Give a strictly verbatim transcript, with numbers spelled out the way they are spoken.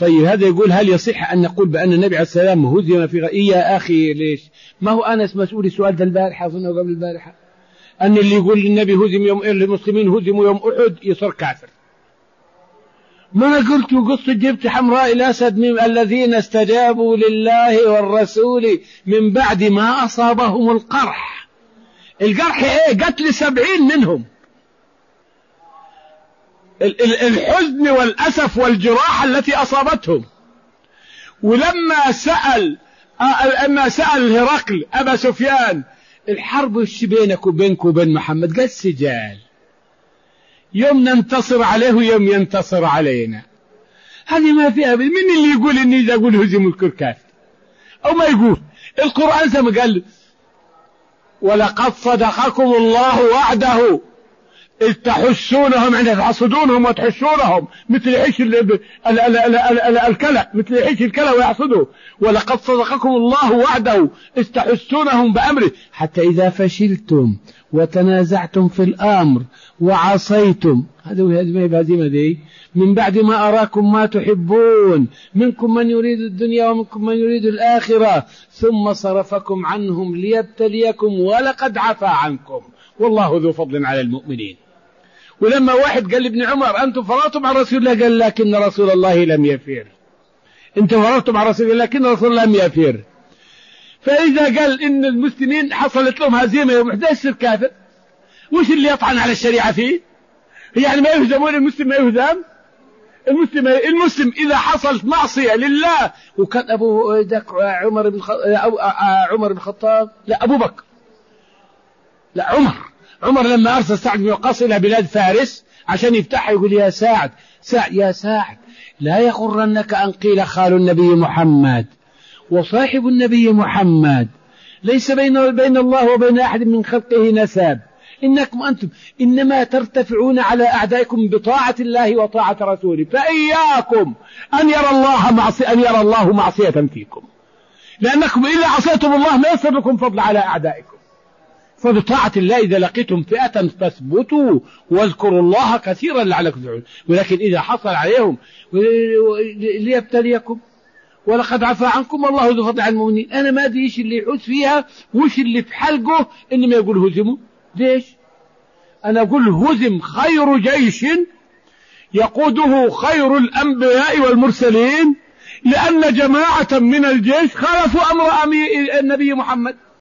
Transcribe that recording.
طيب هذا يقول هل يصح أن نقول بأن النبي عليه السلام هزم في غ... يا أخي ليش؟ ما هو أنس مسؤول السؤال ده البارحة أظنه قبل البارحة، أن اللي يقول للنبي هزم يوم المسلمين هزموا يوم أحد يصير كافر. ما أنا قلت قصة جبت حمراء الأسد من الذين استجابوا لله والرسول من بعد ما أصابهم القرح. القرح إيه؟ قتل سبعين منهم. الحزن والأسف والجراح التي أصابتهم. ولما سأل أما سأل هرقل أبا سفيان الحرب وش بينك وبينك وبين محمد؟ قال سجال، يوم ننتصر عليه ويوم ينتصر علينا. هذه ما فيها. من اللي يقول إني إذا أقول هزموا الكركات أو ما يقول؟ القرآن زي ما قال ولقد صدقكم الله وعده إذ تحسونهم عند تحصدونهم وتحسونهم مثل حش الكلى مثل حش الكلى ويحصدوا. ولقد صدقكم الله وعده إذ تحسونهم بأمره حتى إذا فشلتم وتنازعتم في الأمر وعصيتم. هذا هذه دي من بعد ما أراكم ما تحبون منكم من يريد الدنيا ومنكم من يريد الآخرة ثم صرفكم عنهم ليبتليكم ولقد عفا عنكم والله ذو فضل على المؤمنين. ولما واحد قال لابن عمر أنتم فرطتم عن رسول الله قال لكن رسول الله لم يفر. أنتم فرطتم عن رسول الله لكن رسول الله لم يفر. فإذا قال إن المسلمين حصلت لهم هزيمة يوم أحد يصير كافر. وش اللي يطعن على الشريعة فيه؟ يعني ما يهزمون المسلم ما يهزم المسلم. المسلم إذا حصلت معصية لله وكان أبو ذاك عمر بن عمر بن الخطاب لا أبو بكر لا عمر عمر لما أرسل سعد بن وقاص إلى بلاد فارس عشان يفتحها يقول يا سعد سعد يا سعد لا يغرنك أن قيل خال النبي محمد وصاحب النبي محمد ليس بين بين الله وبين أحد من خلقه نساب إنكم أنتم إنما ترتفعون على أعدائكم بطاعة الله وطاعة رسوله فإياكم أن يرى الله معصية أن يرى الله معصية فيكم لأنكم إلا عصيتم الله ما يصير لكم فضل على أعدائكم. فبطاعة الله إذا لقيتم فئة فاثبتوا واذكروا الله كثيرا لعلكم تفلحون. ولكن إذا حصل عليهم ليبتليكم ولقد عفا عنكم والله ذو فضل على المؤمنين. أنا ما أدري إيش اللي يحوس فيها وش اللي في حلقه إنما يقول هزموا. ليش؟ أنا أقول هزم خير جيش يقوده خير الأنبياء والمرسلين لأن جماعة من الجيش خالفوا أمر النبي محمد